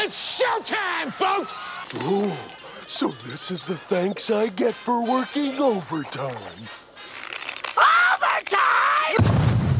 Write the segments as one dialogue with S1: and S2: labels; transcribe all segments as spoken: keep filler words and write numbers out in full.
S1: It's showtime, folks!
S2: Oh, so this is the thanks I get for working overtime.
S1: Overtime!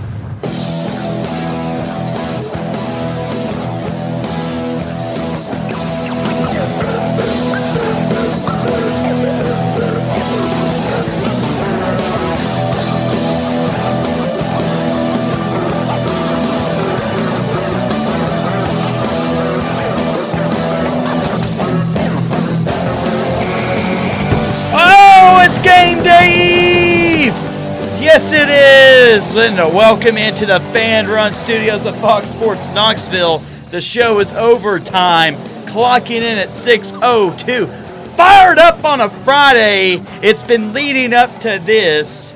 S3: It's game day eve! Yes, it is! And welcome into the Fan Run Studios of Fox Sports Knoxville. The show is overtime, clocking in at six oh two. Fired up on a Friday. It's been leading up to this.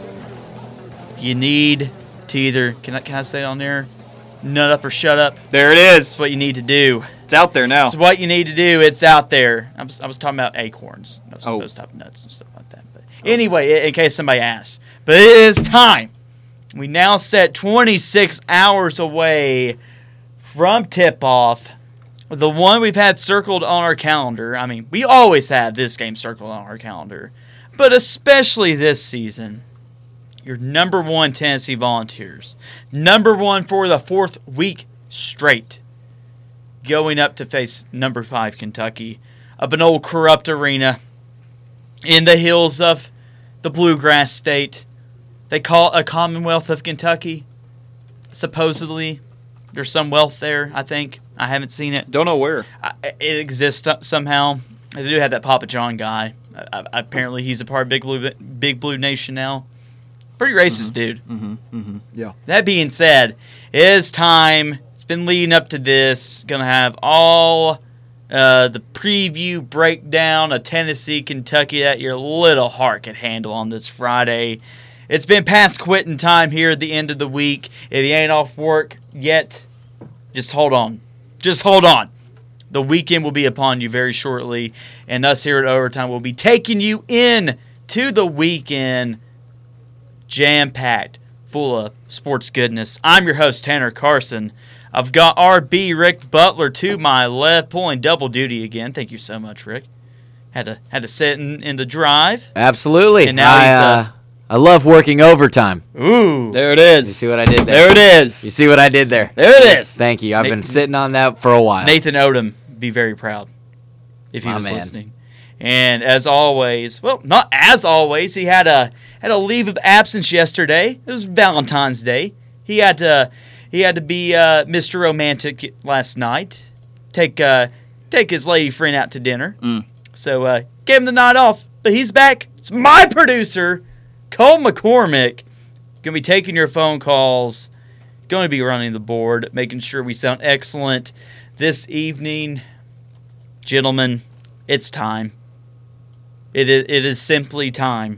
S3: You need to either, can I, can I say it on there? Nut up or shut up.
S4: There it is.
S3: That's what you need to do.
S4: It's out there now.
S3: It's what you need to do. It's out there. I was, I was talking about acorns. Those,
S4: oh.
S3: those type of nuts and stuff like that. But anyway, in case somebody asks. But it is time. We now set twenty-six hours away from tip-off. The one we've had circled on our calendar. I mean, we always have this game circled on our calendar. But especially this season. Your number one Tennessee Volunteers. Number one for the fourth week straight. Going up to face number five Kentucky. Up an old corrupt arena. In the hills of the Bluegrass State. They call it a Commonwealth of Kentucky. Supposedly. There's some wealth there, I think. I haven't seen it.
S4: Don't know where.
S3: I, it exists somehow. They do have that Papa John guy. I, I, apparently he's a part of Big Blue, Big Blue Nation now. Pretty racist,
S4: mm-hmm.
S3: dude.
S4: Mm-hmm. Mm-hmm. Yeah.
S3: That being said, it is time. It's been leading up to this. Going to have all uh, the preview breakdown of Tennessee, Kentucky that your little heart can handle on this Friday. It's been past quitting time here at the end of the week. If you ain't off work yet, just hold on. Just hold on. The weekend will be upon you very shortly, and us here at Overtime will be taking you in to the weekend jam-packed, full of sports goodness. I'm your host, Tanner Carson. I've got R B Rick Butler to my left, pulling double duty again. Thank you so much, Rick. Had to had to sit in, in the drive.
S5: Absolutely.
S3: And now
S5: I,
S3: he's, uh,
S5: uh, I love working overtime.
S3: Ooh.
S4: There it is.
S5: You see what I did there?
S4: There it is.
S5: You see what I did there?
S4: There it is.
S5: Thank you. I've
S3: Nathan,
S5: been sitting on that for a while.
S3: Nathan Odom, be very proud if he
S5: My
S3: was
S5: man.
S3: listening. And as always, well, not as always, he had a had a leave of absence yesterday. It was Valentine's Day. He had to he had to be uh, Mister Romantic last night. Take uh, take his lady friend out to dinner.
S4: Mm.
S3: So uh, gave him the night off. But he's back. It's my producer, Cole McCormick. Gonna be taking your phone calls. Going to be running the board, making sure we sound excellent this evening, gentlemen. It's time. It is, it is simply time.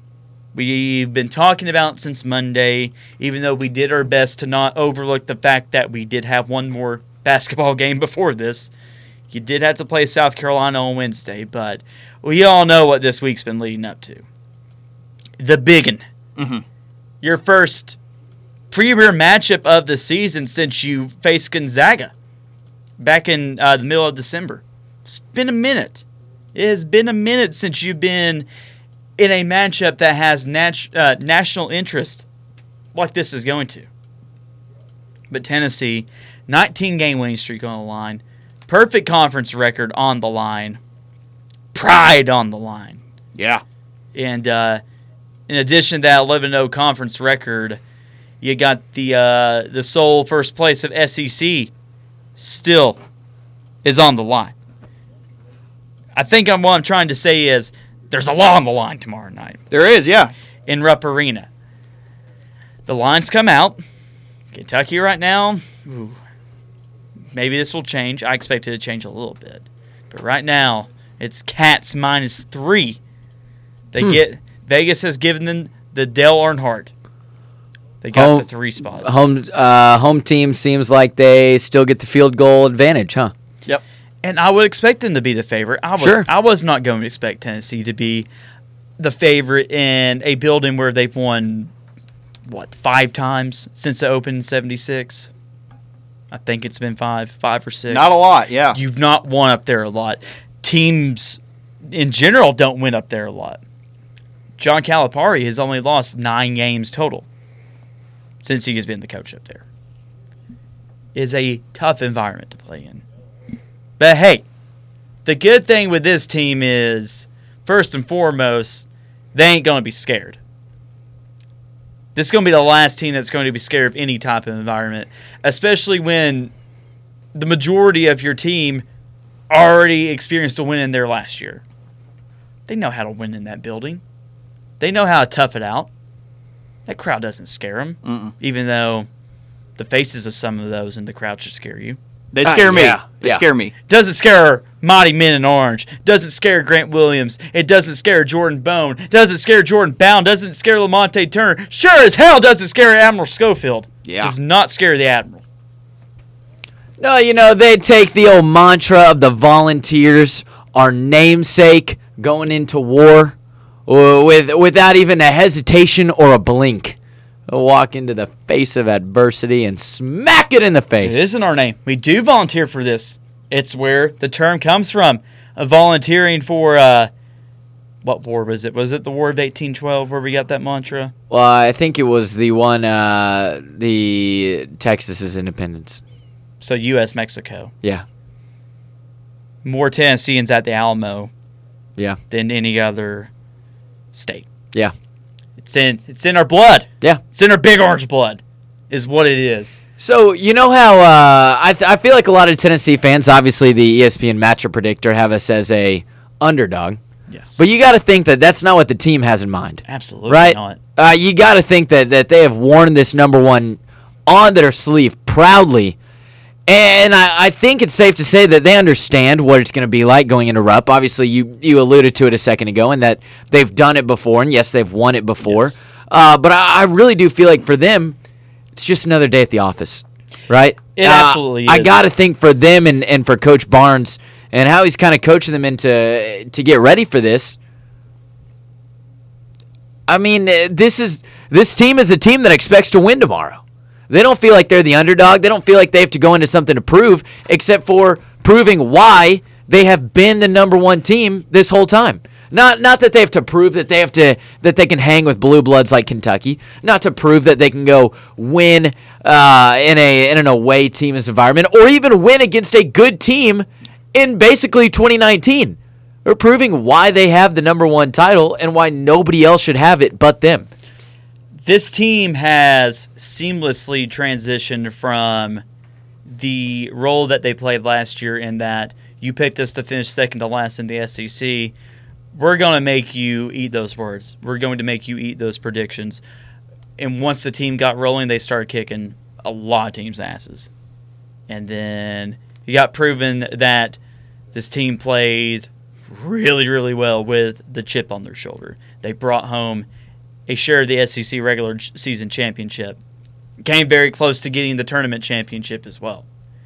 S3: We've been talking about it since Monday, even though we did our best to not overlook the fact that we did have one more basketball game before this. You did have to play South Carolina on Wednesday, but we all know what this week's been leading up to. The biggin.
S4: Mm-hmm.
S3: Your first premier matchup of the season since you faced Gonzaga back in uh, the middle of December. It's been a minute. It has been a minute since you've been in a matchup that has nat- uh, national interest like this is going to. But Tennessee, nineteen-game winning streak on the line, perfect conference record on the line, pride on the line.
S4: Yeah.
S3: And uh, in addition to that eleven oh conference record, you got the uh, the sole first place of S E C still is on the line. I think I'm, what I'm trying to say is there's a lot on the line tomorrow night.
S4: There is, yeah.
S3: In Rupp Arena. The lines come out. Kentucky right now, ooh, maybe this will change. I expect it to change a little bit. But right now, it's Cats minus three. They hmm. get Vegas has given them the Dale Earnhardt. They got home, the three spot.
S5: Home, uh, home team seems like they still get the field goal advantage, huh?
S4: Yep.
S3: And I would expect them to be the favorite. I was
S5: sure.
S3: I was not going to expect Tennessee to be the favorite in a building where they've won, what, five times since it opened in seventy-six? I think it's been five, five or six.
S4: Not a lot, yeah.
S3: You've not won up there a lot. Teams in general don't win up there a lot. John Calipari has only lost nine games total since he has been the coach up there. It's a tough environment to play in. But hey, the good thing with this team is, first and foremost, they ain't going to be scared. This is going to be the last team that's going to be scared of any type of environment, especially when the majority of your team already experienced a win in there last year. They know how to win in that building. They know how to tough it out. That crowd doesn't scare them,
S4: Mm-mm.
S3: even though the faces of some of those in the crowd should scare you.
S4: They scare
S5: Uh,
S4: me.
S5: yeah,
S4: They
S5: yeah.
S4: scare me.
S3: Doesn't scare Mighty Men in Orange. Doesn't scare Grant Williams. It doesn't scare Jordan Bone. Doesn't scare Jordan Bound. Doesn't scare Lamonte Turner. Sure as hell doesn't scare Admiral Schofield.
S4: Yeah.
S3: Does not scare the Admiral.
S5: No, you know, they take the old mantra of the volunteers, our namesake, going into war uh, with without even a hesitation or a blink. They'll walk into the face of adversity and smack it in the face.
S3: It isn't our name. We do volunteer for this. It's where the term comes from. Uh, volunteering for, uh, what war was it? Was it the War of eighteen twelve where we got that mantra?
S5: Well, I think it was the one, uh, the Texas's independence.
S3: So U S Mexico.
S5: Yeah,
S3: More Tennesseans at the Alamo
S5: yeah,
S3: than any other state.
S5: yeah,
S3: It's in it's in our blood.
S5: yeah.
S3: It's in our big orange blood, is what it is.
S5: So, you know how uh, I, th- I feel like a lot of Tennessee fans, obviously the E S P N matchup predictor, have us as a underdog.
S3: Yes.
S5: But you got to think that that's not what the team has in mind.
S3: Absolutely
S5: Right?
S3: not.
S5: Uh, you got to think that, that they have worn this number one on their sleeve proudly. And I, I think it's safe to say that they understand what it's going to be like going into Rupp. Obviously, you, you alluded to it a second ago, and that they've done it before, and yes, they've won it before.
S3: Yes.
S5: Uh, but I, I really do feel like for them, it's just another day at the office, right?
S3: It
S5: Uh,
S3: absolutely
S5: I
S3: is.
S5: got to think for them and, and for Coach Barnes and how he's kind of coaching them into to get ready for this. I mean, uh, this is this team is a team that expects to win tomorrow. They don't feel like they're the underdog. They don't feel like they have to go into something to prove, except for proving why they have been the number one team this whole time. Not not that they have to prove that they have to that they can hang with blue bloods like Kentucky. Not to prove that they can go win uh, in a in an away team's environment, or even win against a good team in basically twenty nineteen. They're proving why they have the number one title and why nobody else should have it but them.
S3: This team has seamlessly transitioned from the role that they played last year in that you picked us to finish second to last in the S E C. We're going to make you eat those words. We're going to make you eat those predictions. And once the team got rolling, they started kicking a lot of teams' asses. And then it got proven that this team played really, really well with the chip on their shoulder. They brought home a share of the S E C regular season championship. Came very close to getting the tournament championship as well.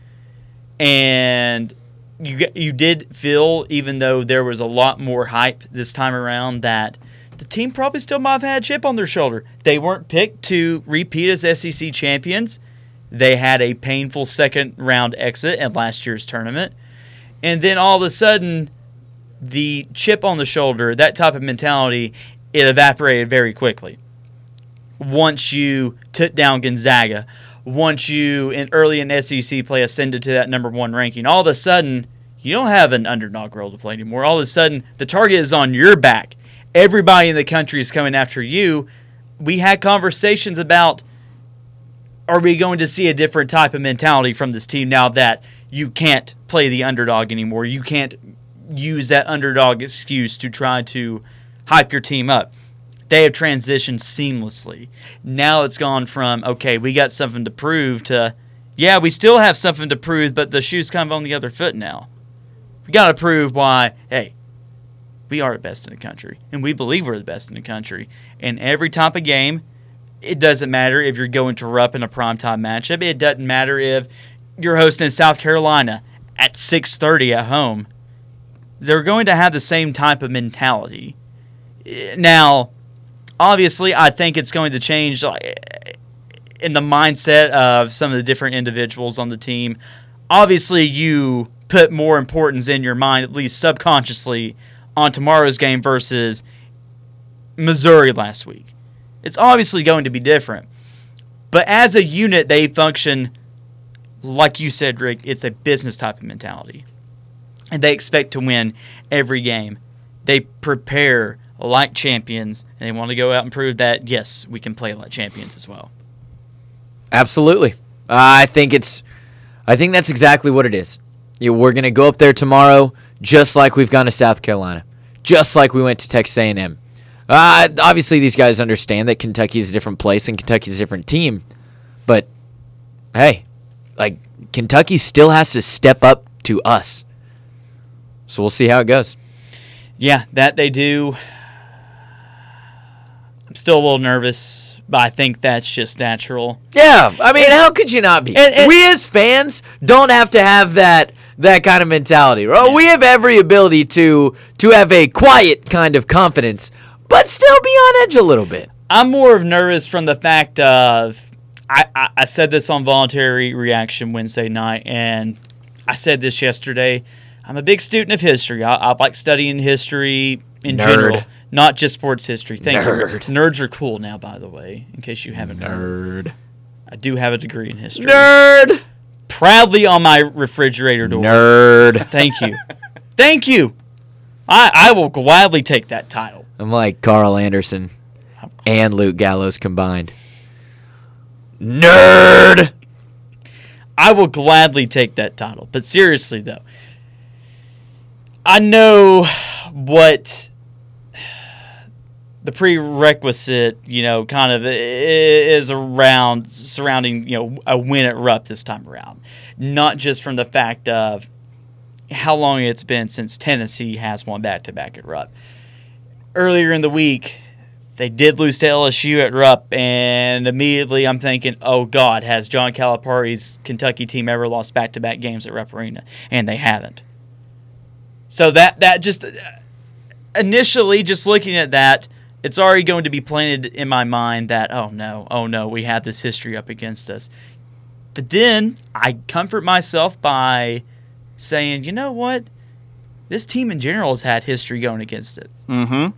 S3: And you you did feel, even though there was a lot more hype this time around, that the team probably still might have had a chip on their shoulder. They weren't picked to repeat as S E C champions. They had a painful second round exit in last year's tournament. And then all of a sudden, the chip on the shoulder, that type of mentality, it evaporated very quickly. Once you took down Gonzaga, once you, in early in S E C play, ascended to that number one ranking, all of a sudden, you don't have an underdog role to play anymore. All of a sudden, the target is on your back. Everybody in the country is coming after you. We had conversations about, are we going to see a different type of mentality from this team now that you can't play the underdog anymore? You can't use that underdog excuse to try to hype your team up. They have transitioned seamlessly. Now it's gone from, okay, we got something to prove, to, yeah, we still have something to prove, but the shoe's kind of on the other foot now. We got to prove why, hey, we are the best in the country, and we believe we're the best in the country. And every type of game, it doesn't matter if you're going to Rupp in a primetime matchup. It doesn't matter if you're hosting South Carolina at six thirty at home. They're going to have the same type of mentality. Now, obviously, I think it's going to change in the mindset of some of the different individuals on the team, obviously you put more importance in your mind, at least subconsciously, on tomorrow's game versus Missouri last week. It's obviously going to be different. But as a unit, they function, like you said, Rick, it's a business type of mentality. And they expect to win every game. They prepare like champions, and they want to go out and prove that, yes, we can play like champions as well.
S5: Absolutely. Uh, I think it's, I think that's exactly what it is. You know, we're going to go up there tomorrow just like we've gone to South Carolina, just like we went to Texas A and M. Uh, obviously, these guys understand that Kentucky is a different place and Kentucky's a different team, but hey, like Kentucky still has to step up to us. So we'll see how it goes.
S3: Yeah, that they do. I'm still a little nervous, but I think that's just natural.
S5: Yeah, I mean, how could you not be?
S3: And- and-
S5: we as fans don't have to have that that kind of mentality. Right?
S3: Yeah.
S5: We have every ability to to have a quiet kind of confidence, but still be on edge a little bit.
S3: I'm more of nervous from the fact of I, I, I said this on Voluntary Reaction Wednesday night, and I said this yesterday. I'm a big student of history. I, I like studying history in
S5: Nerd.
S3: general, not just sports history. Thank
S5: Nerd.
S3: you. Nerds are cool now, by the way, in case you haven't heard.
S5: Nerd.
S3: I do have a degree in history.
S5: Nerd.
S3: Proudly on my refrigerator door.
S5: Nerd.
S3: Thank you. Thank you. I, I will gladly take that title.
S5: I'm like Carl Anderson and Luke Gallows combined. Nerd.
S3: I will gladly take that title. But seriously, though, I know what the prerequisite, you know, kind of is around surrounding, you know, a win at Rupp this time around. Not just from the fact of how long it's been since Tennessee has won back-to-back at Rupp. Earlier in the week, they did lose to L S U at Rupp, and immediately I'm thinking, oh, God, has John Calipari's Kentucky team ever lost back-to-back games at Rupp Arena? And they haven't. So that that just initially, just looking at that, it's already going to be planted in my mind that, oh, no, oh, no, we have this history up against us. But then I comfort myself by saying, you know what? This team in general has had history going against it.
S4: Mm-hmm.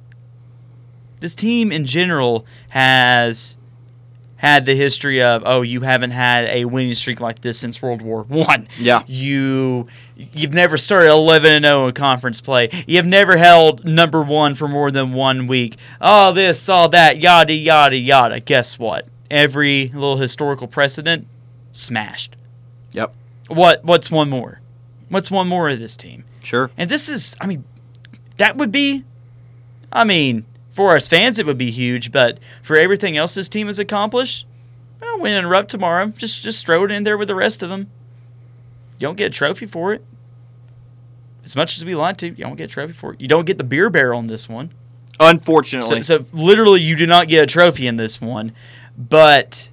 S3: This team in general has had the history of, oh, you haven't had a winning streak like this since World War One.
S4: Yeah.
S3: You, you've never started eleven and oh in conference play. You've never held number one for more than one week. All this, all that, yada, yada, yada. Guess what? Every little historical precedent, smashed.
S4: Yep.
S3: What? What's one more? What's one more of this team?
S4: Sure.
S3: And this is, I mean, that would be, I mean, for us fans, it would be huge, but for everything else this team has accomplished, well, win and Rupp tomorrow. Just just throw it in there with the rest of them. You don't get a trophy for it. As much as we like to, you don't get a trophy for it. You don't get the beer barrel in this one.
S4: Unfortunately.
S3: So, so literally, you do not get a trophy in this one, but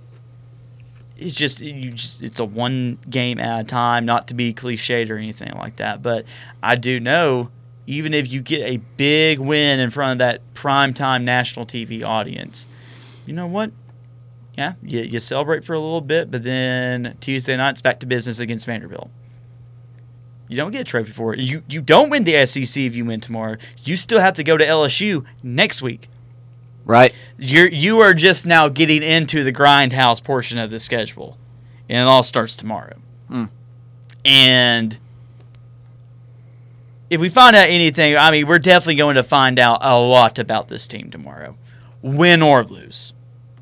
S3: it's just you just it's a one game at a time. Not to be cliched or anything like that, but I do know. Even if you get a big win in front of that primetime national T V audience, you know what? Yeah, you, you celebrate for a little bit, but then Tuesday night, it's back to business against Vanderbilt. You don't get a trophy for it. You you don't win the S E C if you win tomorrow. You still have to go to L S U next week.
S5: Right.
S3: You're you are just now getting into the grindhouse portion of the schedule, and it all starts tomorrow.
S4: Mm.
S3: And if we find out anything, I mean, we're definitely going to find out a lot about this team tomorrow, win or lose.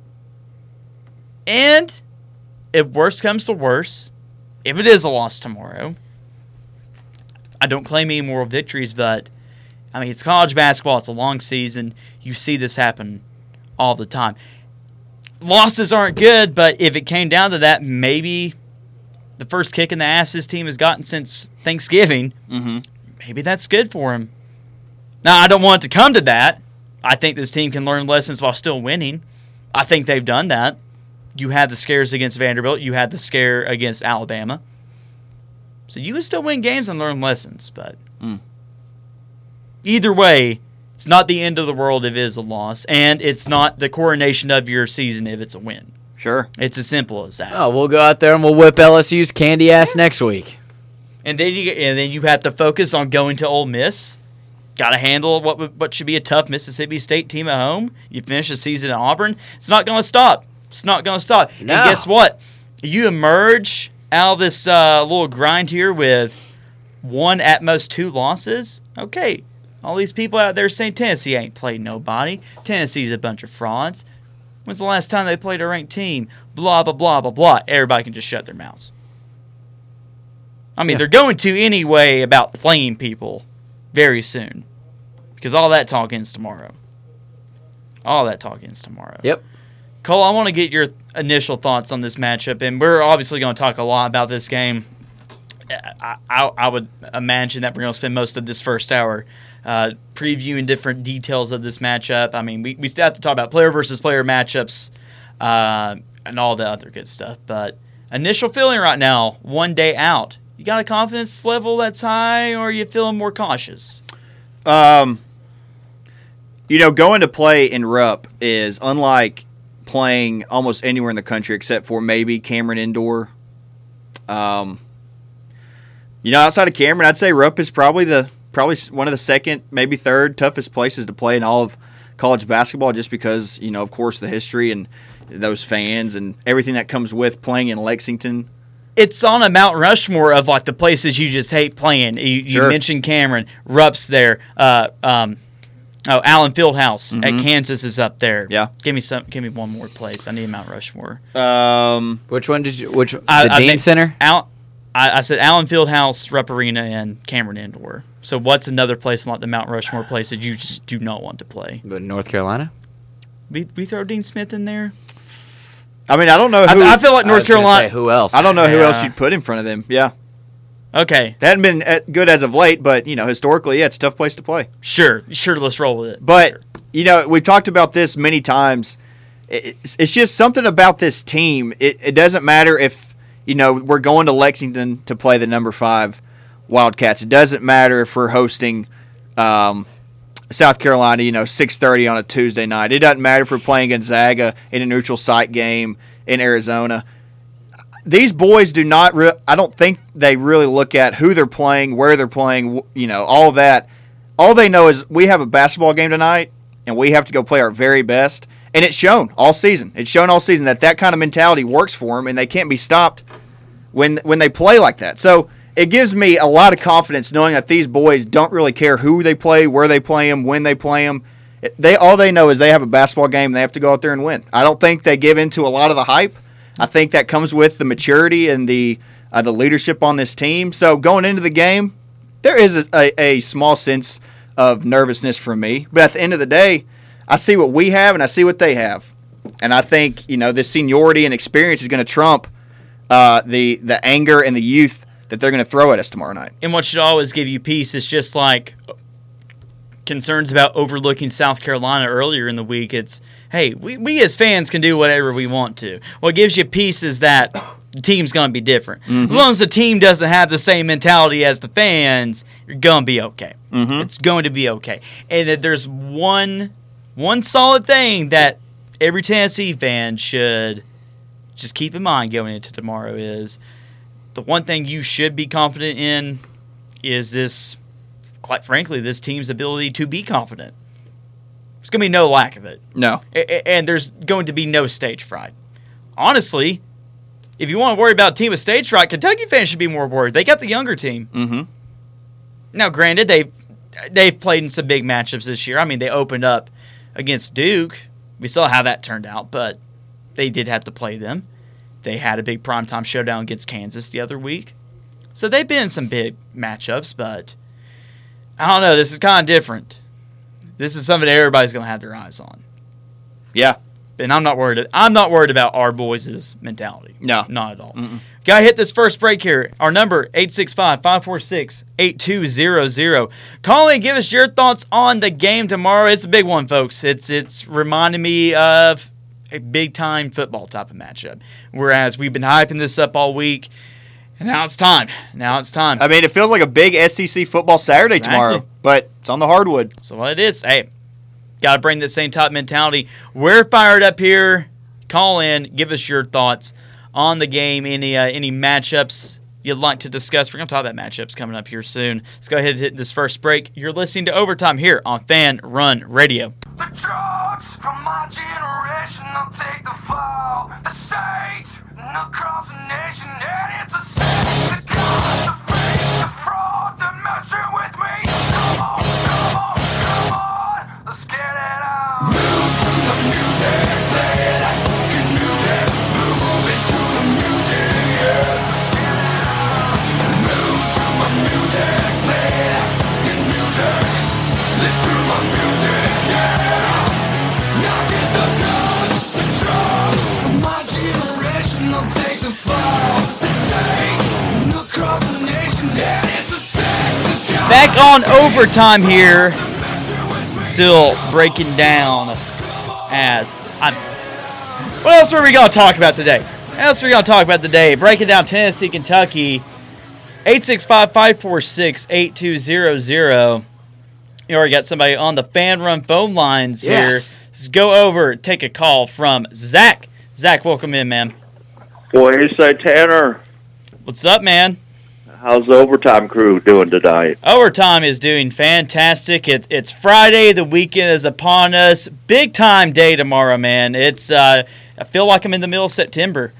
S3: And if worse comes to worse, if it is a loss tomorrow, I don't claim any moral victories, but I mean, it's college basketball. It's a long season. You see this happen all the time. Losses aren't good, but if it came down to that, maybe the first kick in the ass this team has gotten since Thanksgiving,
S4: Mm-hmm.
S3: maybe that's good for him. Now, I don't want it to come to that. I think this team can learn lessons while still winning. I think they've done that. You had the scares against Vanderbilt. You had the scare against Alabama. So you can still win games and learn lessons, but
S4: Mm.
S3: either way, it's not the end of the world if it is a loss, and it's not the coronation of your season if it's a win.
S4: Sure.
S3: It's as simple as that.
S5: Oh, we'll go out there and we'll whip L S U's candy ass next week.
S3: And then you and then you have to focus on going to Ole Miss. Got to handle what what should be a tough Mississippi State team at home. You finish the season at Auburn. It's not going to stop. It's not going to stop.
S5: No.
S3: And guess what? You emerge out of this uh, little grind here with one, at most two losses. Okay, all these people out there saying Tennessee ain't played nobody. Tennessee's a bunch of frauds. When's the last time they played a ranked team? Blah, blah, blah, blah, blah. Everybody can just shut their mouths. I mean,
S5: Yeah.
S3: they're going to anyway about playing people very soon. Because all that talk ends tomorrow. All that talk ends tomorrow.
S5: Yep.
S3: Cole, I want to get your initial thoughts on this matchup. And we're obviously going to talk a lot about this game. I, I, I would imagine that we're going to spend most of this first hour uh, previewing different details of this matchup. I mean, we, we still have to talk about player versus player matchups uh, and all the other good stuff. But initial feeling right now, one day out, you got a confidence level that's high, or are you feeling more cautious?
S4: Um, you know, going to play in Rupp is unlike playing almost anywhere in the country except for maybe Cameron Indoor. Um, you know, outside of Cameron, I'd say Rupp is probably the probably one of the second, maybe third toughest places to play in all of college basketball, just because, you know, of course, the history and those fans and everything that comes with playing in Lexington.
S3: It's on a Mount Rushmore of like the places you just hate playing. You, you
S4: Sure. mentioned
S3: mentioned Cameron, Rupp's there. Uh, um, oh, Allen Fieldhouse
S4: Mhm.
S3: at Kansas is up there.
S4: Yeah.
S3: Give me some. Give me one more place. I need Mount Rushmore.
S4: Um,
S5: Which one did you? Which
S3: I-
S5: the
S3: I
S5: Dean
S3: meant-
S5: Center?
S3: Al, I, I said Allen Fieldhouse, Rupp Arena, and Cameron Indoor. So what's another place like the Mount Rushmore place that you just do not want to play?
S5: But North Carolina.
S3: We we throw Dean Smith in there.
S4: I mean, I don't know
S3: I,
S4: who.
S3: I feel like
S5: I
S3: North
S5: was gonna
S3: Carolina.
S5: say, who else?
S4: I don't know who
S3: Yeah.
S4: else you'd put in front of them. Yeah.
S3: Okay,
S4: They hadn't been uh, good as of late, but, you know, historically, yeah, it's a tough place to play.
S3: sure, sure. Let's roll with it.
S4: But,
S3: Sure.
S4: you know, we've talked about this many times. It's, it's just something about this team. It, it doesn't matter if, you know, we're going to Lexington to play the number five Wildcats. It doesn't matter if we're hosting um, South Carolina, you know, six thirty on a Tuesday night. It doesn't matter if we're playing Gonzaga in a neutral site game in Arizona. These boys do not re- I don't think they really look at who they're playing, where they're playing, you know, all of that. All they know is we have a basketball game tonight, and we have to go play our very best. And it's shown all season. It's shown all season that that kind of mentality works for them, and they can't be stopped when when they play like that. So it gives me a lot of confidence knowing that these boys don't really care who they play, where they play them, when they play them. They all they know is they have a basketball game, and they have to go out there and win. I don't think they give into a lot of the hype. I think that comes with the maturity and the uh, the leadership on this team. So going into the game, there is a, a, a small sense of nervousness from me. But at the end of the day, I see what we have and I see what they have. And I think, you know, this seniority and experience is going to trump uh, the the anger and the youth that they're going to throw at us tomorrow night.
S3: And what should always give you peace is just like concerns about overlooking South Carolina earlier in the week. It's, hey, we, we as fans can do whatever we want to. What gives you peace is that the team's going to be different.
S4: Mm-hmm.
S3: As long as the team doesn't have the same mentality as the fans, you're going to be okay.
S4: Mm-hmm.
S3: It's going to be okay. And that there's one one solid thing that every Tennessee fan should just keep in mind going into tomorrow is the one thing you should be confident in is this, quite frankly, this team's ability to be confident. There's going to be no lack of it.
S4: No.
S3: A- a- And there's going to be no stage fright. Honestly, if you want to worry about a team with stage fright, Kentucky fans should be more worried. They got the younger team.
S4: Mm-hmm.
S3: Now, granted, they've, they've played in some big matchups this year. I mean, they opened up against Duke. We saw how that turned out, but they did have to play them. They had a big primetime showdown against Kansas the other week. So they've been in some big matchups, but I don't know. This is kind of different. This is something everybody's going to have their eyes on.
S4: Yeah.
S3: And I'm not worried. I'm not worried about our boys' mentality.
S4: No.
S3: Not at all. Got to hit this first break here. Our number, eight six five, five four six, eight two zero zero. Call in, give us your thoughts on the game tomorrow. It's a big one, folks. It's it's reminding me of a big-time football type of matchup. Whereas we've been hyping this up all week, and now it's time. Now it's time.
S4: I mean, it feels like a big S E C football Saturday
S3: Exactly.
S4: tomorrow, but it's on the hardwood.
S3: So what it is, hey, got to bring that same type mentality. We're fired up here. call in, give us your thoughts on the game, any uh, any matchups you'd like to discuss. We're going to talk about matchups coming up here soon. Let's go ahead and hit this first break. You're listening to Overtime here on Fan Run Radio.
S6: The drugs from my generation, they'll take the fall. The state and across the nation, and it's a sin. The gods, the fake, the fraud, they're messing with me. Come on, come on, come on, let's get it on. Move to the music, play that fucking music. Move into the music, yeah. Move to my music, play that fucking music. Live through my music, yeah. Now get the guns, the drugs from my generation, they'll take the fall. The saints across the nation, yeah, it's a sex. The
S3: Back on Overtime here. Still breaking down as I'm. What else are we going to talk about today? What else are we going to talk about today? Breaking down Tennessee, Kentucky. eight six five, five four six, eight two zero zero. You already got somebody on the Fan Run phone lines here.
S5: Yes.
S3: Let's go over, take a call from Zach. Zach, welcome in, man.
S7: Boy, you say, Tanner,
S3: What's up, man?
S7: how's the overtime crew doing tonight?
S3: Overtime is doing fantastic. It, it's Friday. The weekend is upon us. Big time day tomorrow, man. It's. Uh, I feel like I'm in the middle of September.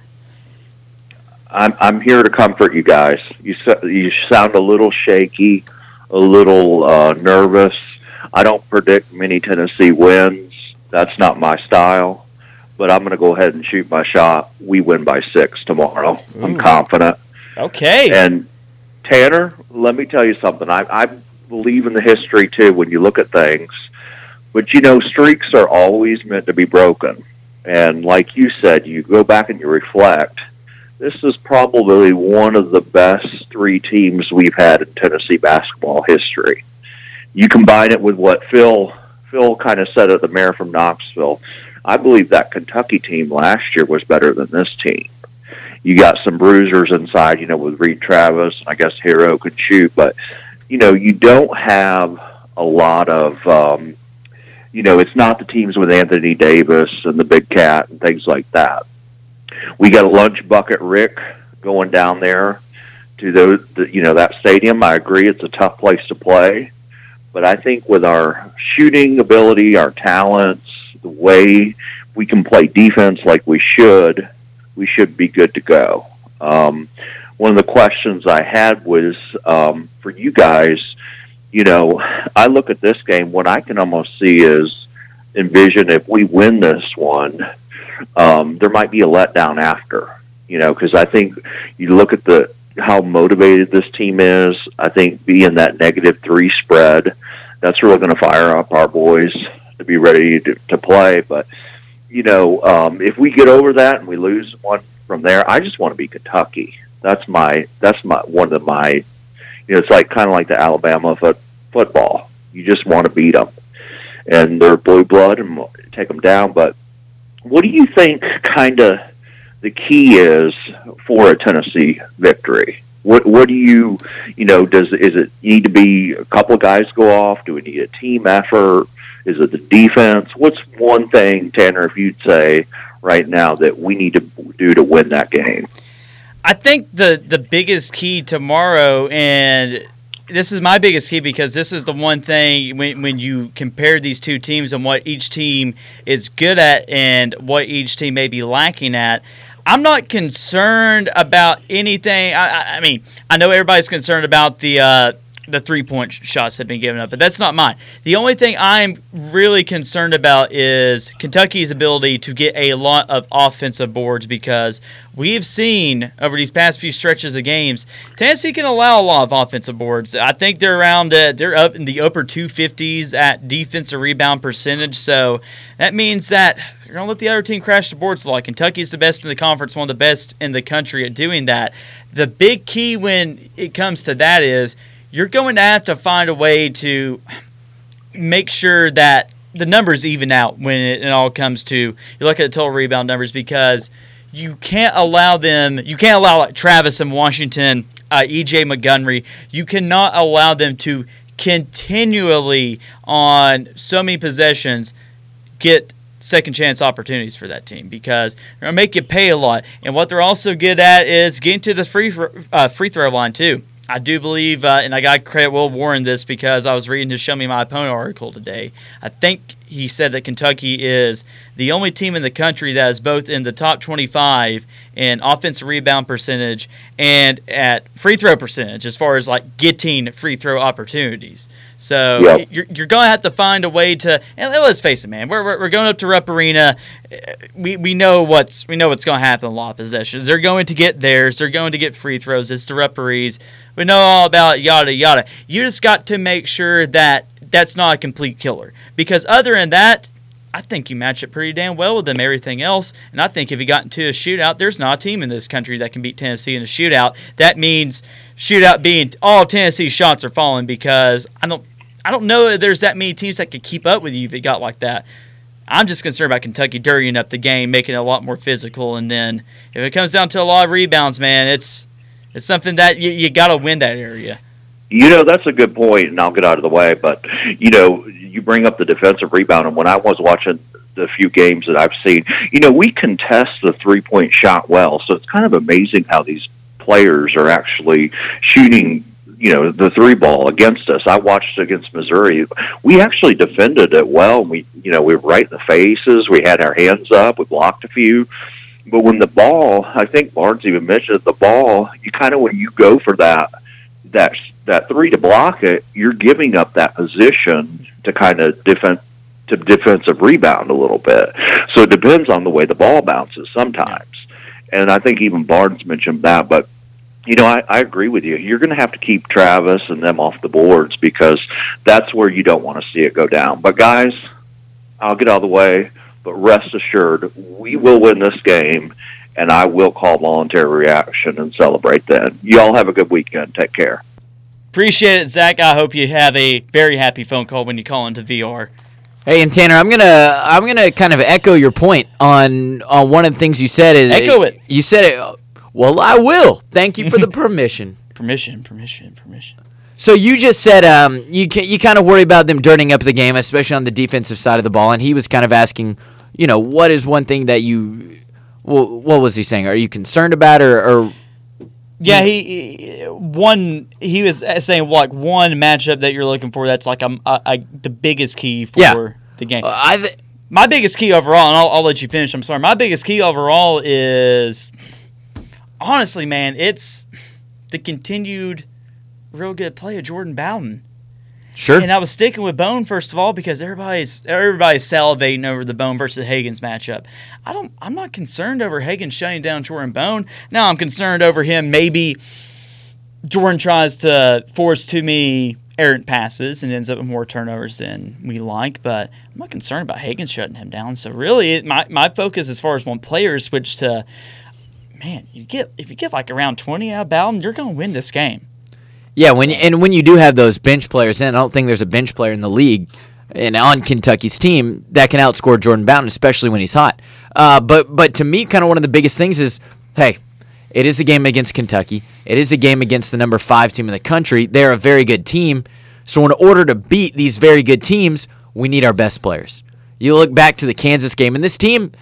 S7: I'm I'm here to comfort you guys. You so- you sound a little shaky, a little uh, nervous. I don't predict many Tennessee wins. That's not my style. But I'm going to go ahead and shoot my shot. We win by six tomorrow.
S3: Ooh.
S7: I'm confident.
S3: Okay.
S7: And Tanner, let me tell you something. I, I believe in the history, too, when you look at things. But, you know, streaks are always meant to be broken. And like you said, you go back and you reflect. This is probably one of the best three teams we've had in Tennessee basketball history. You combine it with what Phil Phil kind of said at the mayor from Knoxville. I believe that Kentucky team last year was better than this team. You got some bruisers inside, you know, with Reed Travis, and I guess Hero could shoot, but, you know, you don't have a lot of, um, you know, it's not the teams with Anthony Davis and the Big Cat and things like that. We got a lunch bucket Rick going down there to those, the, you know, that stadium. I agree it's a tough place to play, but I think with our shooting ability, our talents, the way we can play defense like we should, we should be good to go. Um, one of the questions I had was um, for you guys, you know, I look at this game, what I can almost see is envision if we win this one, um, there might be a letdown after, you know, because I think you look at the how motivated this team is. I think being that negative three spread, that's really going to fire up our boys to be ready to, to play. But, you know, um, if we get over that and we lose one from there, I just want to be Kentucky. That's my, that's my, one of my, you know, it's like kind of like the Alabama foot, football. You just want to beat them. And they're blue blood and take them down. But what do you think kind of the key is for a Tennessee victory? What what do you, you know, does is it need to be a couple of guys go off? Do we need a team effort? Is it the defense? What's one thing, Tanner, if you'd say right now that we need to do to win that game?
S3: I think the, the biggest key tomorrow, and this is my biggest key because this is the one thing when, when you compare these two teams and what each team is good at and what each team may be lacking at, I'm not concerned about anything. I, I, I mean, I know everybody's concerned about the uh, the three-point shots that have been given up, but that's not mine. The only thing I'm really concerned about is Kentucky's ability to get a lot of offensive boards because we've seen over these past few stretches of games, Tennessee can allow a lot of offensive boards. I think they're around, uh, they're up in the upper two fifties at defensive rebound percentage, so that means that they're going to let the other team crash the boards a lot. Kentucky's the best in the conference, one of the best in the country at doing that. The big key when it comes to that is you're going to have to find a way to make sure that the numbers even out when it, it all comes to, you look at the total rebound numbers because you can't allow them, you can't allow like Travis and Washington, uh, E J Montgomery, you cannot allow them to continually on so many possessions get second chance opportunities for that team because they're going to make you pay a lot. And what they're also good at is getting to the free uh, free throw line too. I do believe, uh, and I got to credit Will Warren this because I was reading his Show Me My Opponent article today. I think he said that Kentucky is the only team in the country that is both in the top twenty-five in offensive rebound percentage and at free throw percentage as far as like getting free throw opportunities. So
S7: Yep.
S3: you're, you're going to have to find a way to, and let's face it, man, we're, we're, we're going up to Rupp Arena. We we know what's we know what's going to happen in a lot of possessions. They're going to get theirs. They're going to get free throws. It's the referees. We know all about it, yada, yada. You just got to make sure that that's not a complete killer. Because other than that, I think you match it pretty damn well with them, everything else. And I think if you got into a shootout, there's not a team in this country that can beat Tennessee in a shootout. That means shootout being all Tennessee shots are falling because I don't I don't know that there's that many teams that could keep up with you if it got like that. I'm just concerned about Kentucky dirtying up the game, making it a lot more physical. And then if it comes down to a lot of rebounds, man, it's it's something that you, you got to win that area.
S7: You know, that's a good point, and I'll get out of the way. But, you know, you bring up the defensive rebound, and when I was watching the few games that I've seen, you know, we contest the three-point shot well. So it's kind of amazing how these players are actually shooting, you know, the three ball against us. I watched against Missouri. We actually defended it well. We, you know, we were right in the faces. We had our hands up. We blocked a few. But when the ball, I think Barnes even mentioned the ball, you kind of, when you go for that, that, that three to block it, you're giving up that position to kind of defend, to defensive rebound a little bit. So it depends on the way the ball bounces sometimes. And I think even Barnes mentioned that, but you know, I, I agree with you. You're going to have to keep Travis and them off the boards because that's where you don't want to see it go down. But guys, I'll get out of the way, but rest assured, we will win this game, and I will call voluntary reaction and celebrate then. You all have a good weekend. Take care.
S3: Appreciate it, Zach. I hope you have a very happy phone call when you call into V R.
S5: Hey, and Tanner, I'm gonna I'm gonna kind of echo your point on on one of the things you said. Is
S3: Echo it.
S5: You said it. Well, I will. Thank you for the permission.
S3: Permission, permission, permission.
S5: So you just said um, you can, you kind of worry about them dirtying up the game, especially on the defensive side of the ball. And he was kind of asking, you know, what is one thing that you, well, what was he saying? Are you concerned about, or, or
S3: yeah, he, he one he was saying like one matchup that you're looking for that's like a, a, a the biggest key for
S5: Yeah.
S3: the game.
S5: uh, I th-
S3: My biggest key overall, and I'll, I'll let you finish. I'm sorry. My biggest key overall is honestly, man, it's the continued real good play of Jordan Bowden.
S5: sure.
S3: And I was sticking with Bone first of all because everybody's everybody's salivating over the Bone versus Hagen's matchup. I don't. I'm not concerned over Hagen shutting down Jordan Bone. Now I'm concerned over him. Maybe Jordan tries to force too many errant passes and ends up with more turnovers than we like. But I'm not concerned about Hagen shutting him down. So really, it, my my focus as far as one player switched to, man, you get if you get like around twenty out of Bowden, you're going to win this game.
S5: Yeah, when and when you do have those bench players, and I don't think there's a bench player in the league and on Kentucky's team that can outscore Jordan Bowden, especially when he's hot. Uh, but but to me, kind of one of the biggest things is, hey, it is a game against Kentucky. It is a game against the number five team in the country. They're a very good team. So in order to beat these very good teams, we need our best players. You look back to the Kansas game, and this team,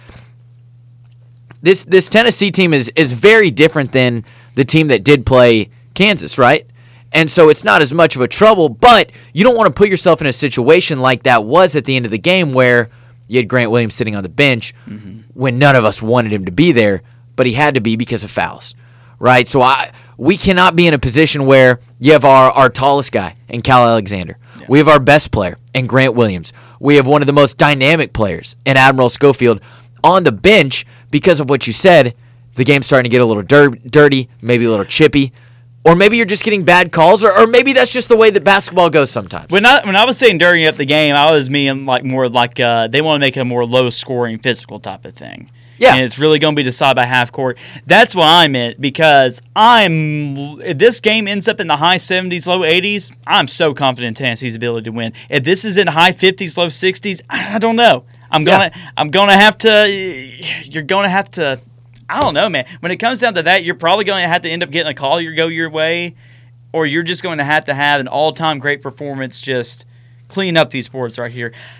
S5: this this Tennessee team is is very different than the team that did play Kansas, right? And so it's not as much of a trouble, but you don't want to put yourself in a situation like that was at the end of the game where you had Grant Williams sitting on the bench mm-hmm. when none of us wanted him to be there, but he had to be because of fouls, right? So I we cannot be in a position where you have our, our tallest guy in Cal Alexander. Yeah. We have our best player in Grant Williams. We have one of the most dynamic players in Admiral Schofield on the bench because of what you said. The game's starting to get a little dir- dirty, maybe a little chippy. Or maybe you're just getting bad calls, or, or maybe that's just the way that basketball goes sometimes.
S3: When I when I was saying dirtying up the game, I was meaning like more like uh, they want to make it a more low-scoring, physical type of thing.
S5: Yeah,
S3: and it's really going to be decided by half court. That's what I meant because I'm. If this game ends up in the high seventies, low eighties, I'm so confident in Tennessee's ability to win. If this is in high fifties, low sixties, I don't know. I'm gonna yeah. I'm gonna have to. You're gonna have to. I don't know, man. When it comes down to that, you're probably going to have to end up getting a call your go your way, or you're just going to have to have an all-time great performance just clean up these boards right here.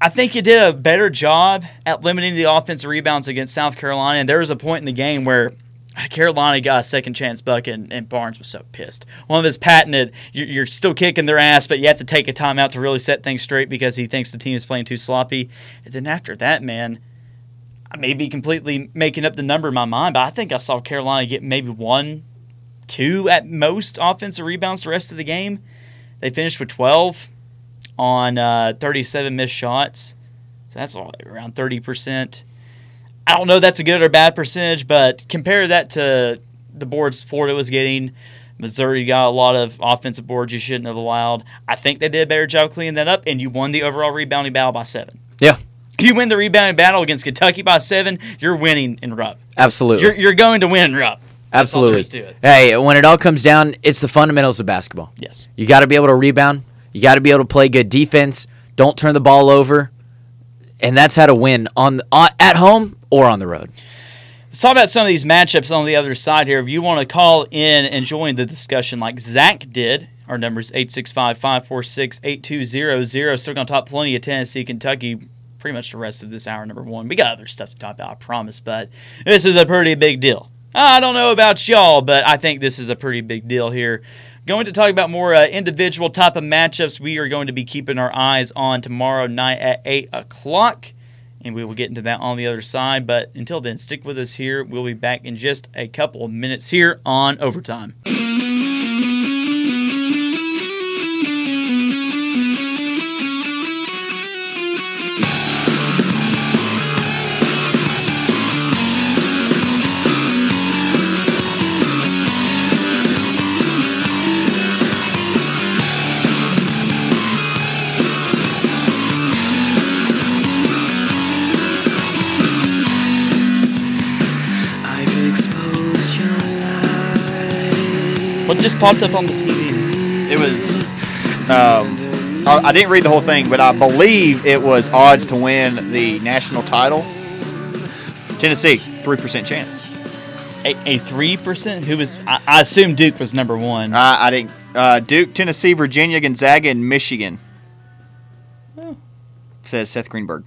S3: I think you did a better job at limiting the offensive rebounds against South Carolina. And there was a point in the game where Carolina got a second chance bucket, and, and Barnes was so pissed. One of his patented, you're, you're still kicking their ass, but you have to take a timeout to really set things straight because he thinks the team is playing too sloppy. And then after that, man, I may be completely making up the number in my mind, but I think I saw Carolina get maybe one, two at most offensive rebounds the rest of the game. They finished with twelve on uh, thirty-seven missed shots. So that's all, around thirty percent. I don't know if that's a good or bad percentage, but compare that to the boards Florida was getting. Missouri got a lot of offensive boards you shouldn't have allowed. I think they did a better job cleaning that up, and you won the overall rebounding battle by seven.
S5: Yeah.
S3: You win the rebounding battle against Kentucky by seven, you're winning in Rupp.
S5: Absolutely.
S3: You're, you're going to win Rupp. That's all there
S5: Absolutely.
S3: is to it.
S5: Hey, when it all comes down, it's the fundamentals of basketball.
S3: Yes.
S5: You got to be able to rebound. You got to be able to play good defense. Don't turn the ball over. And that's how to win on, on at home or on the road.
S3: Let's talk about some of these matchups on the other side here. If you want to call in and join the discussion like Zach did, our number is eight six five, five four six, eight two zero zero. Still going to talk plenty of Tennessee, Kentucky, pretty much the rest of this hour, number one. We got other stuff to talk about, I promise, but this is a pretty big deal. I don't know about y'all, but I think this is a pretty big deal here. Going to talk about more uh, individual type of matchups we are going to be keeping our eyes on tomorrow night at eight o'clock. And we will get into that on the other side. But until then, stick with us here. We'll be back in just a couple of minutes here on Overtime. What just popped up on the T V?
S4: It was. Um, I, I didn't read the whole thing, but I believe it was odds to win the national title. Tennessee, three percent chance.
S3: A, a three percent? Who was? I, I assume Duke was number one.
S4: Uh, I didn't. Uh, Duke, Tennessee, Virginia, Gonzaga, and Michigan.
S3: Oh.
S4: Says Seth Greenberg.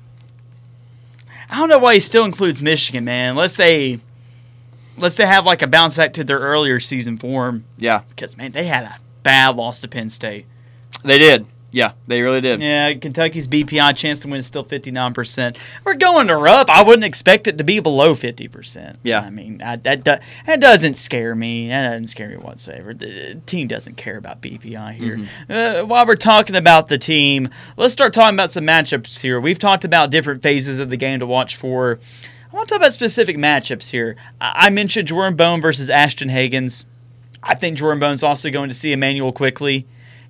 S3: I don't know why he still includes Michigan, man. Let's say, let's say have like a bounce back to their earlier season form.
S4: Yeah,
S3: Because man, they had a bad loss to Penn State.
S4: they did. Yeah, they really did.
S3: Yeah, Kentucky's B P I chance to win is still fifty-nine percent. We're going to Rupp. I wouldn't expect it to be below fifty percent.
S4: Yeah.
S3: I mean, I, that, that that doesn't scare me. That doesn't scare me whatsoever. The team doesn't care about B P I here.
S4: Mm-hmm.
S3: Uh, while we're talking about the team, let's start talking about some matchups here. We've talked about different phases of the game to watch for. I want to talk about specific matchups here. I, I mentioned Jordan Bone versus Ashton Hagans. I think Jordan Bone's also going to see Emmanuel quickly,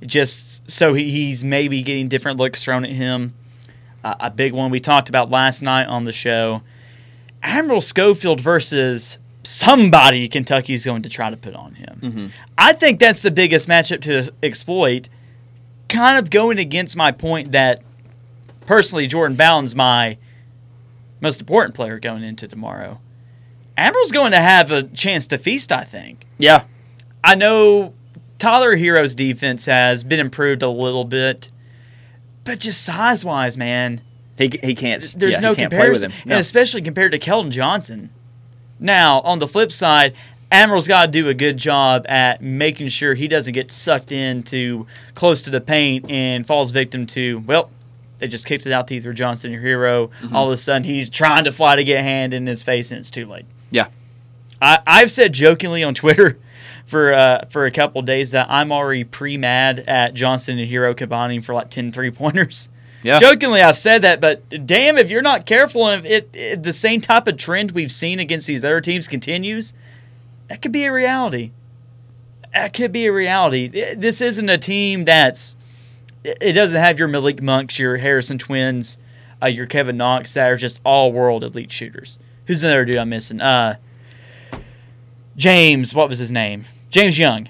S3: just so he, he's maybe getting different looks thrown at him. Uh, a big one we talked about last night on the show. Admiral Schofield versus somebody Kentucky's going to try to put on him.
S4: Mm-hmm.
S3: I think that's the biggest matchup to exploit, kind of going against my point that, personally, Jordan Bowden's my most important player going into tomorrow. Admiral's going to have a chance to feast, I think.
S4: Yeah.
S3: I know Tyler Hero's defense has been improved a little bit, but just size-wise, man,
S4: He he can't.
S3: there's
S4: yeah,
S3: no
S4: he can't play with
S3: comparison,
S4: him. No.
S3: and especially compared to Keldon Johnson. Now, on the flip side, Admiral's got to do a good job at making sure he doesn't get sucked into close to the paint and falls victim to, well, they just kicked it out to either Johnson or Hero.
S4: Mm-hmm.
S3: All of a sudden, he's trying to fly to get a hand in his face, and it's too late.
S4: Yeah.
S3: I, I've said jokingly on Twitter for uh, for a couple of days that I'm already pre-mad at Johnson and Hero combining for like ten three-pointers.
S4: Yeah.
S3: Jokingly, I've said that, but damn, if you're not careful and if it, it, the same type of trend we've seen against these other teams continues, that could be a reality. That could be a reality. This isn't a team that's – it doesn't have your Malik Monks, your Harrison Twins, uh, your Kevin Knox that are just all-world elite shooters. Who's the other dude I'm missing? Uh, James, what was his name? James Young.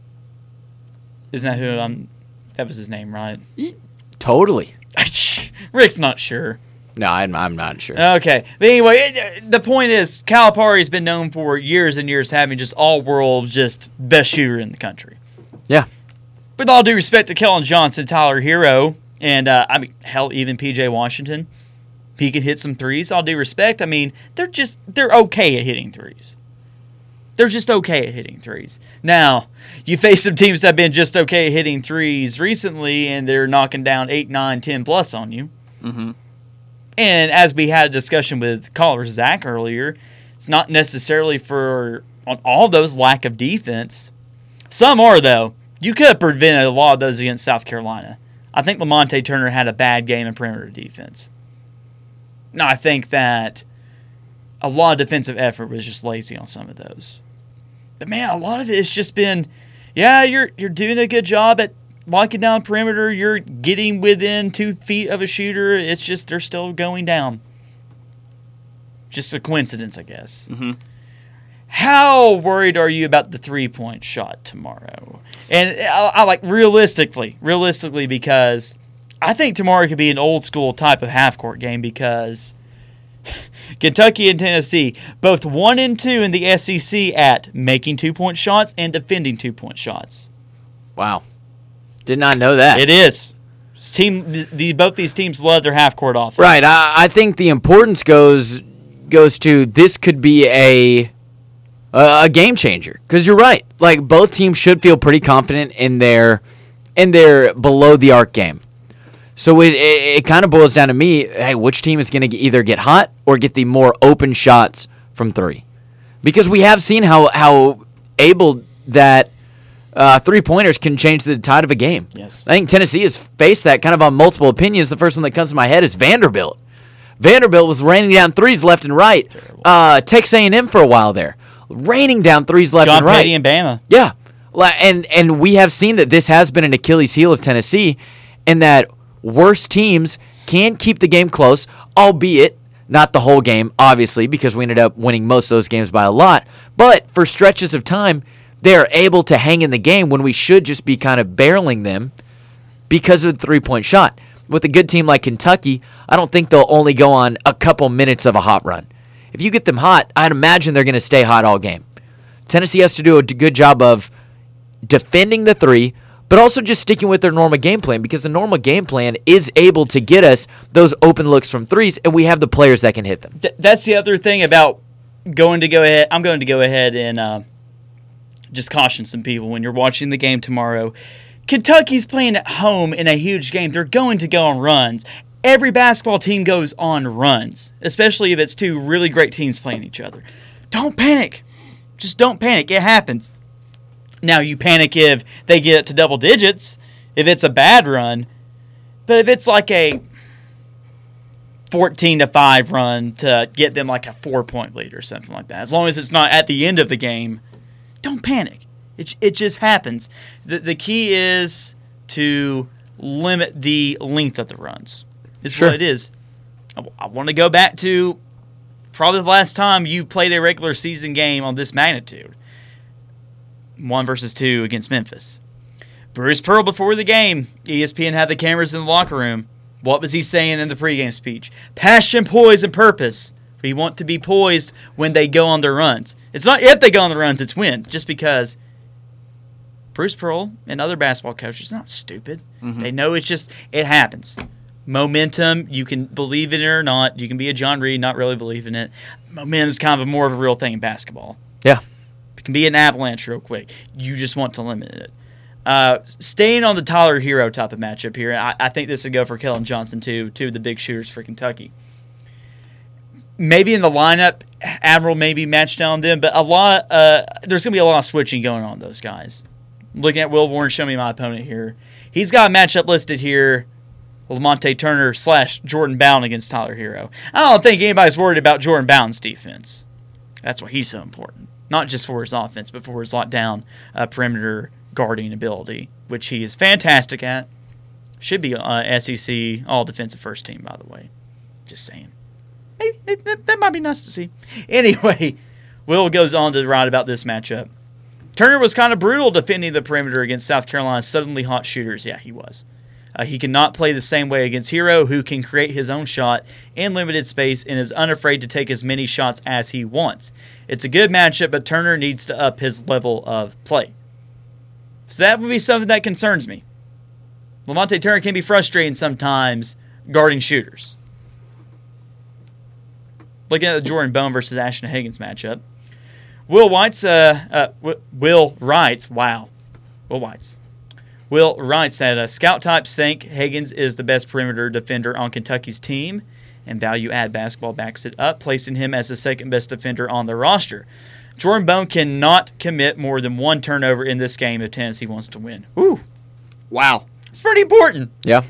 S3: Isn't that who I'm – that was his name, right?
S5: Totally.
S3: Rick's not sure.
S5: No, I'm, I'm not sure.
S3: Okay. But anyway, it, the point is Calipari's been known for years and years having just all-world, just best shooter in the country.
S5: Yeah.
S3: With all due respect to Keldon Johnson, Tyler Hero, And, uh, I mean, hell, even P J Washington, he can hit some threes, all due respect. I mean, they're just, they're okay at hitting threes. They're just okay at hitting threes. Now, you face some teams that have been just okay at hitting threes recently, and they're knocking down eight, nine, ten plus on you.
S4: Mm-hmm.
S3: And as we had a discussion with caller Zach earlier, it's not necessarily for on all those lack of defense. Some are, though. You could have prevented a lot of those against South Carolina. I think Lamonte Turner had a bad game in perimeter defense. Now, I think that a lot of defensive effort was just lazy on some of those. But, man, a lot of it has just been, yeah, you're you're doing a good job at locking down perimeter. You're getting within two feet of a shooter. It's just they're still going down. Just a coincidence, I guess.
S4: Mm-hmm.
S3: How worried are you about the three-point shot tomorrow? And I, I like realistically, realistically, because I think tomorrow could be an old-school type of half-court game because Kentucky and Tennessee, both one and two in the S E C at making two-point shots and defending two-point shots.
S5: Wow. Did not know that.
S3: It is. This team, the, the, both these teams love their half-court offense.
S5: Right. I, I think the importance goes goes to this could be a a, a game changer because you're right. Like both teams should feel pretty confident in their in their below the arc game. So it it, it kind of boils down to me. Hey, which team is going to either get hot or get the more open shots from three? Because we have seen how how able that. Uh, three-pointers can change the tide of a game.
S3: Yes.
S5: I think Tennessee has faced that kind of on multiple opinions. The first one that comes to my head is Vanderbilt. Vanderbilt was raining down threes left and right. Uh, Texas A and M for a while there. Raining down threes left
S3: John
S5: and right.
S3: Petty and Bama.
S5: Yeah. And, and we have seen that this has been an Achilles heel of Tennessee and that worse teams can keep the game close, albeit not the whole game, obviously, because we ended up winning most of those games by a lot. But for stretches of time, they are able to hang in the game when we should just be kind of barreling them because of the three-point shot. With a good team like Kentucky, I don't think they'll only go on a couple minutes of a hot run. If you get them hot, I'd imagine they're going to stay hot all game. Tennessee has to do a good job of defending the three, but also just sticking with their normal game plan because the normal game plan is able to get us those open looks from threes, and we have the players that can hit them.
S3: Th- that's the other thing about going to go ahead. I'm going to go ahead and uh, just caution some people when you're watching the game tomorrow. Kentucky's playing at home in a huge game. They're going to go on runs. Every basketball team goes on runs, especially if it's two really great teams playing each other. Don't panic. Just don't panic. It happens. Now, you panic if they get it to double digits, if it's a bad run. But if it's like a fourteen to five run to get them like a four-point lead or something like that, as long as it's not at the end of the game, don't panic. It it just happens. The the key is to limit the length of the runs. It's
S5: Sure.
S3: what it is. I, I want to go back to probably the last time you played a regular season game on this magnitude. One versus two against Memphis. Bruce Pearl before the game, E S P N had the cameras in the locker room. What was he saying in the pregame speech? Passion, poise, and purpose. We want to be poised when they go on their runs. It's not if they go on the runs, it's when. Just because Bruce Pearl and other basketball coaches are not stupid. Mm-hmm. They know it's just, it happens. Momentum, you can believe in it or not. You can be a John Reed, not really believe in it. Momentum is kind of a more of a real thing in basketball.
S5: Yeah.
S3: It can be an avalanche real quick. You just want to limit it. Uh, staying on the Tyler Hero type of matchup here, I, I think this would go for Kellen Johnson too, two of the big shooters for Kentucky. Maybe in the lineup, Admiral may be matched down on them, but a lot uh, there's going to be a lot of switching going on with those guys. Looking at Will Warren, show me my opponent here. He's got a matchup listed here, Lamonte Turner slash Jordan Bowden against Tyler Hero. I don't think anybody's worried about Jordan Bowden's defense. That's why he's so important. Not just for his offense, but for his lockdown uh, perimeter guarding ability, which he is fantastic at. Should be uh, S E C all-defensive first team, by the way. Just saying. Maybe, maybe that, that might be nice to see. Anyway, Will goes on to write about this matchup. Turner was kind of brutal defending the perimeter against South Carolina's suddenly hot shooters. Yeah, he was. Uh, he cannot play the same way against Hero, who can create his own shot in limited space and is unafraid to take as many shots as he wants. It's a good matchup, but Turner needs to up his level of play. So that would be something that concerns me. Lamonte Turner can be frustrating sometimes guarding shooters. Looking at the Jordan Bone versus Ashton Higgins matchup. Will White's, uh, uh, w- Will writes, wow. Will White's. Will writes that uh, scout types think Higgins is the best perimeter defender on Kentucky's team, and Value Add Basketball backs it up, placing him as the second best defender on the roster. Jordan Bone cannot commit more than one turnover in this game if Tennessee wants to win. Ooh.
S4: Wow.
S3: It's pretty important.
S5: Yeah.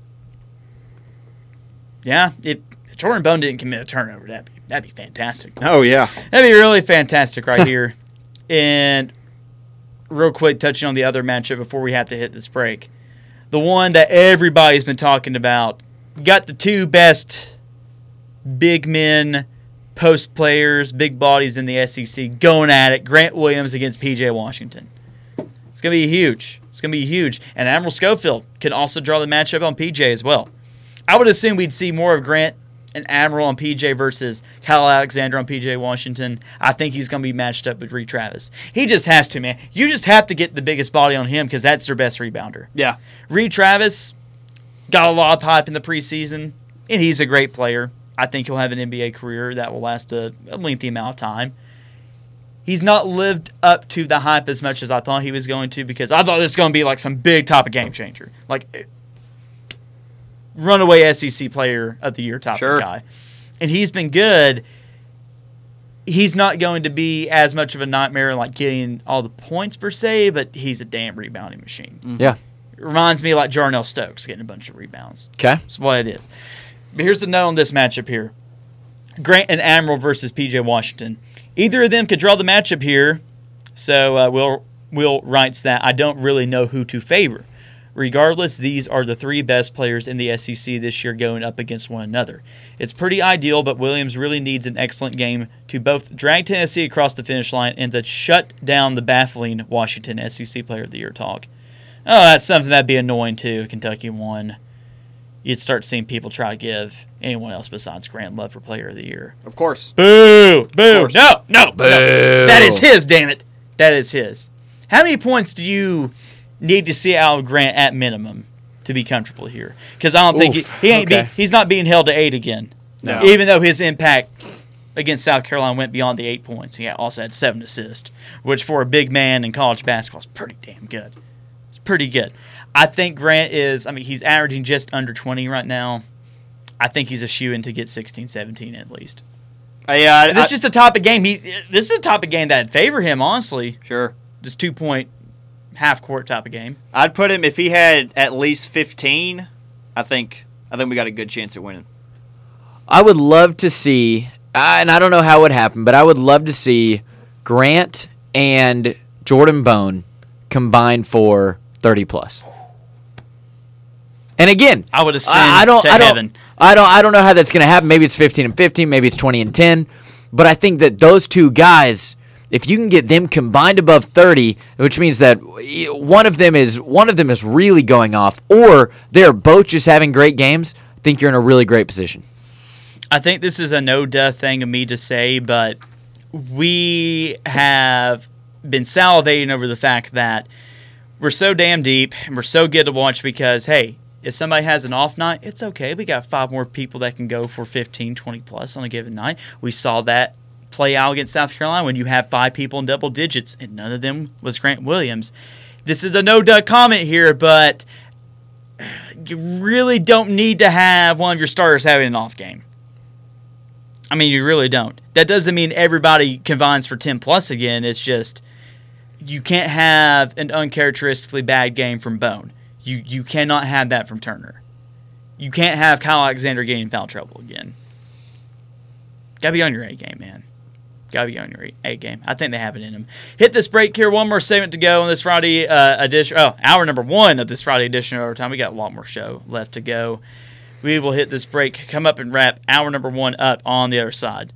S3: Yeah, if Jordan Bone didn't commit a turnover, that'd be, that'd be fantastic.
S4: Oh, yeah.
S3: That'd be really fantastic right here. And real quick, touching on the other matchup before we have to hit this break. The one that everybody's been talking about. Got the two best big men, post players, big bodies in the S E C going at it. Grant Williams against P J Washington. It's going to be huge. It's going to be huge. And Admiral Schofield can also draw the matchup on P J as well. I would assume we'd see more of Grant and Admiral on P J versus Kyle Alexander on P J Washington. I think he's going to be matched up with Reed Travis. He just has to, man. You just have to get the biggest body on him because that's their best rebounder.
S4: Yeah.
S3: Reed Travis got a lot of hype in the preseason, and he's a great player. I think he'll have an N B A career that will last a, a lengthy amount of time. He's not lived up to the hype as much as I thought he was going to because I thought this was going to be like some big type of game changer. Like, runaway S E C player of the year type
S4: Sure.
S3: of guy. And he's been good. He's not going to be as much of a nightmare like getting all the points per se, but he's a damn rebounding machine.
S5: Yeah.
S3: It reminds me like Jarnell Stokes getting a bunch of rebounds.
S5: Okay.
S3: That's what it is. But here's the note on this matchup here. Grant and Admiral versus P J Washington. Either of them could draw the matchup here. So uh, Will, Will writes that I don't really know who to favor. Regardless, these are the three best players in the S E C this year going up against one another. It's pretty ideal, but Williams really needs an excellent game to both drag Tennessee across the finish line and to shut down the baffling Washington S E C Player of the Year talk. Oh, that's something that'd be annoying too. Kentucky won. You'd start seeing people try to give anyone else besides Grant love for Player of the Year.
S4: Of course.
S3: Boo! Boo!
S4: course.
S3: No! No!
S5: Boo!
S3: No. That is his, damn it. That is his. How many points do you need to see out of Grant at minimum to be comfortable here? Because I don't think he,
S5: Oof.
S3: he ain't
S5: Okay.
S3: be, he's not being held to eight again.
S4: No.
S3: Even though his impact against South Carolina went beyond the eight points. He also had seven assists, which for a big man in college basketball is pretty damn good. It's pretty good. I think Grant is, I mean, he's averaging just under twenty right now. I think he's a shoo-in to get sixteen, seventeen at least.
S4: Uh, yeah, I,
S3: This
S4: I-
S3: is just a type of game. He, this is a type of game that'd favor him, honestly.
S4: sure.
S3: This two-point, half-court type of game.
S4: I'd put him if he had at least fifteen. I think I think we got a good chance at winning.
S5: I would love to see, uh, and I don't know how it would happen, but I would love to see Grant and Jordan Bone combine for thirty plus. And again,
S3: I would ascend
S5: I, I don't,
S3: to
S5: I don't,
S3: heaven.
S5: I don't, I don't know how that's going to happen. Maybe it's fifteen and fifteen, maybe it's twenty and ten. But I think that those two guys, if you can get them combined above thirty, which means that one of them is one of them is really going off, or they're both just having great games, I think you're in a really great position.
S3: I think this is a no-duh thing of me to say, but we have been salivating over the fact that we're so damn deep and we're so good to watch because, hey, if somebody has an off night, it's okay. We got five more people that can go for fifteen, twenty plus on a given night. We saw that play out against South Carolina when you have five people in double digits, and none of them was Grant Williams. This is a no-duh comment here, but you really don't need to have one of your starters having an off game. I mean, you really don't. That doesn't mean everybody combines for ten plus again. It's just you can't have an uncharacteristically bad game from Bone. You you cannot have that from Turner. You can't have Kyle Alexander getting in foul trouble again. Gotta be on your A game, man. Gotta be on your A game. I think they have it in them. Hit this break here. One more segment to go on this Friday uh, edition. Oh, hour number one of this Friday edition of Overtime. We got a lot more show left to go. We will hit this break, come up and wrap hour number one up on the other side.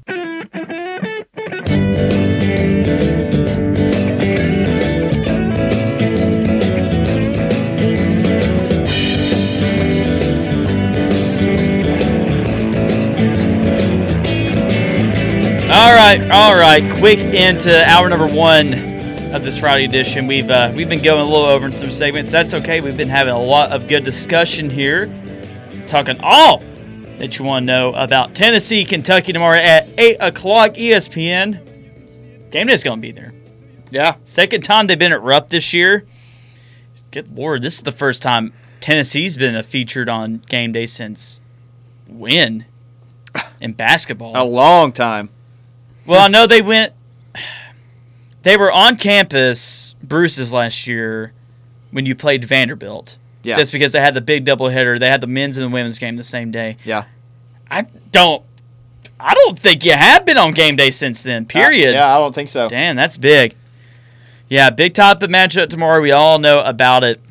S3: All right, all right. Quick into hour number one of this Friday edition. We've uh, we've been going a little over in some segments. That's okay. We've been having a lot of good discussion here, talking all that you want to know about Tennessee, Kentucky tomorrow at eight o'clock E S P N. Game day's going to be there.
S4: Yeah.
S3: Second time they've been at Rupp this year. Good Lord, this is the first time Tennessee's been a featured on game day since when? In basketball.
S4: A long time.
S3: Well, I know they went... They were on campus, Bruce's last year, when you played Vanderbilt.
S4: Yeah.
S3: That's because they had the big doubleheader. They had the men's and the women's game the same day.
S4: Yeah.
S3: I don't... I don't think you have been on game day since then, period.
S4: Uh, yeah, I don't think so.
S3: Damn, that's big. Yeah, big top of matchup tomorrow. We all know about it.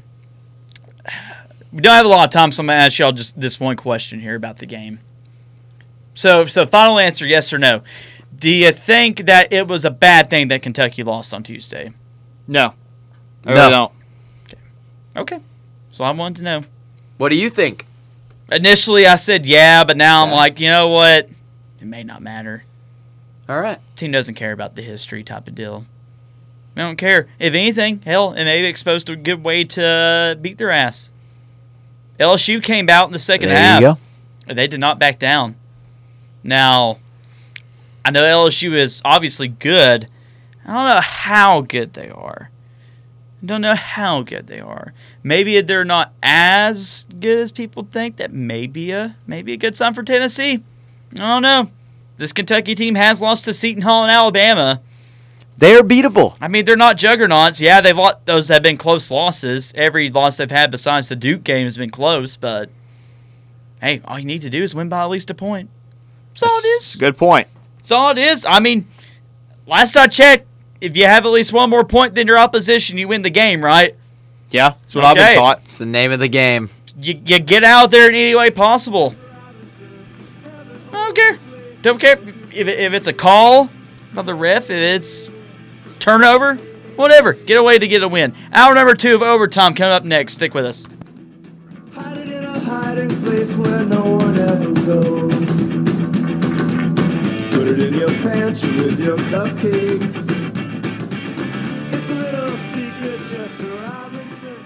S3: We don't have a lot of time, so I'm going to ask y'all just this one question here about the game. So, so final answer, yes or no. Do you think that it was a bad thing that Kentucky lost on Tuesday?
S4: No. I
S5: No.
S4: really don't.
S3: Okay. So I wanted to know.
S5: What do you think?
S3: Initially, I said yeah, but now I'm
S5: Yeah.
S3: like, you know what? It may not matter.
S5: All right.
S3: Team doesn't care about the history type of deal. They don't care. If anything, hell, it may be exposed to a good way to beat their ass. L S U came out in the second
S5: There
S3: half.
S5: you go.
S3: And they did not back down. Now, I know L S U is obviously good. I don't know how good they are. I don't know how good they are. Maybe they're not as good as people think. That may be a, maybe a good sign for Tennessee. I don't know. This Kentucky team has lost to Seton Hall and Alabama.
S5: They're beatable.
S3: I mean, they're not juggernauts. Yeah, they've lost, those have been close losses. Every loss they've had besides the Duke game has been close, but hey, all you need to do is win by at least a point. That's all it
S4: It's
S3: is.
S4: a good point.
S3: That's all it is. I mean, last I checked, if you have at least one more point than your opposition, you win the game, right?
S4: Yeah, that's what I've
S3: Okay.
S4: been taught.
S5: It's the name of the game.
S3: You, you get out there in any way possible. I don't care. Don't care if, it, if it's a call by the ref, if it's turnover, whatever. Get away to get a win. Hour number two of overtime coming up next. Stick with us.
S8: Hide it in a hiding place where no one ever goes. Put it in your pantry with your cupcakes. It's a little secret just for Robin.